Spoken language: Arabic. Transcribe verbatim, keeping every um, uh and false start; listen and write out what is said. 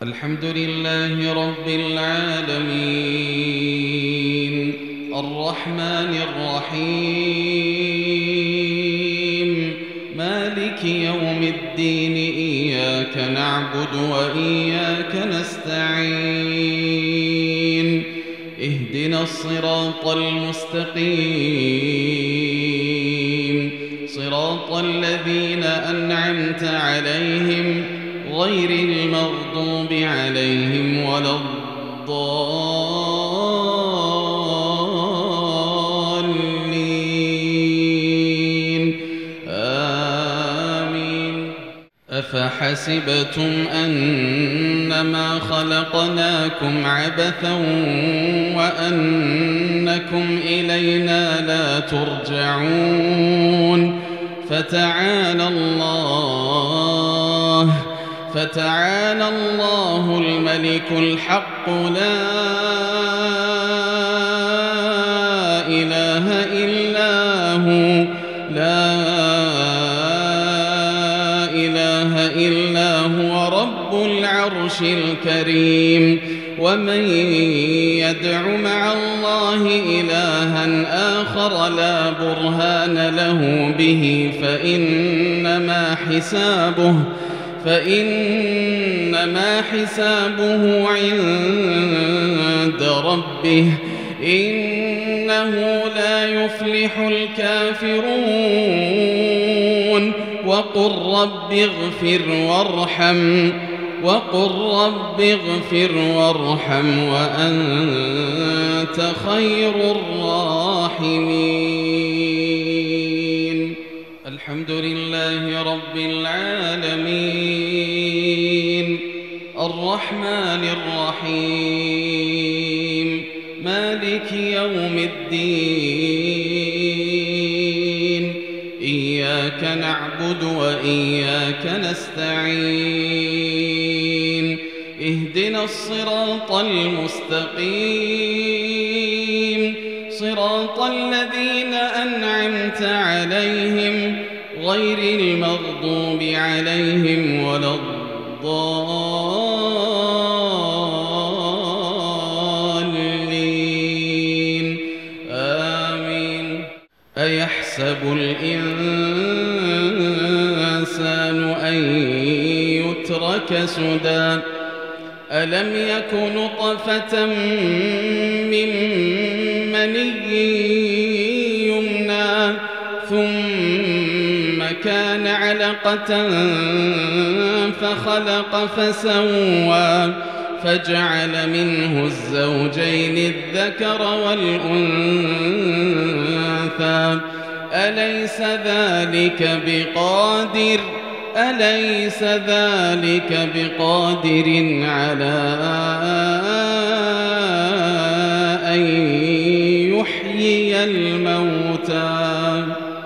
الحمد لله رب العالمين الرحمن الرحيم مالك يوم الدين إياك نعبد وإياك نستعين اهدنا الصراط المستقيم صراط الذين أنعمت عليهم غير المغضوب عليهم ولا الضالين آمين. أفحسبتم أنما خلقناكم عبثا وأنكم إلينا لا ترجعون فتعالى الله فتعالى الله الملك الحق لا إله إلا هو لا إله إلا هو رب العرش الكريم. ومن يدع مع الله إلها آخر لا برهان له به فإنما حسابه فإنما حسابه عند ربه إنه لا يفلح الكافرون. وقل رب اغفر وارحم وقل رب اغفر وارحم وأنت خير الراحمين. الحمد لله رب العالمين الرحمن الرحيم مالك يوم الدين إياك نعبد وإياك نستعين اهدنا الصراط المستقيم صراط الذين أنعمت عليهم غير المغضوب عليهم ولا الضالين آمين. أيحسب الإنسان أن يترك سدى ألم يك نطفة من مني يمنى ثم كان علقة فخلق فسوى فجعل منه الزوجين الذكر والأنثى أليس ذلك بقادر أليس ذلك بقادر على أن يحيي الموتى